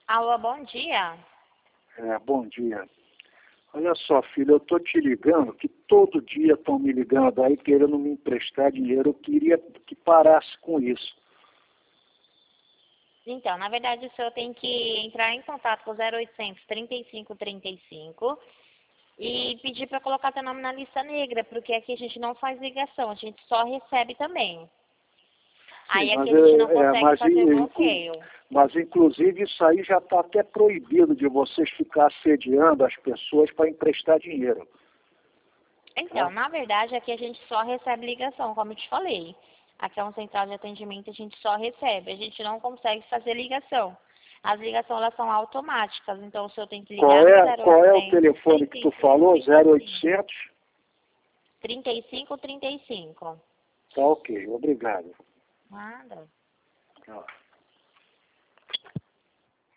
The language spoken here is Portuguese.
Alô, bom dia. Bom dia. Olha só, filho, eu estou te ligando, que todo dia estão me ligando aí querendo me emprestar dinheiro. Eu queria que parasse com isso. Então, na verdade, o senhor tem que entrar em contato com o 0800 3535 e pedir para colocar seu nome na lista negra, porque aqui a gente não faz ligação, a gente só recebe também. Aí aqui a gente não consegue fazer bloqueio. Mas, inclusive, isso aí já está até proibido de vocês ficar assediando as pessoas para emprestar dinheiro. Então, na verdade, aqui a gente só recebe ligação, como eu te falei. Aqui é um central de atendimento, a gente só recebe, a gente não consegue fazer ligação. As ligações, elas são automáticas, então o senhor tem que ligar no 0800. Qual é o telefone que tu falou? 0800? 3535. Tá ok, obrigado. Nada. Tchau.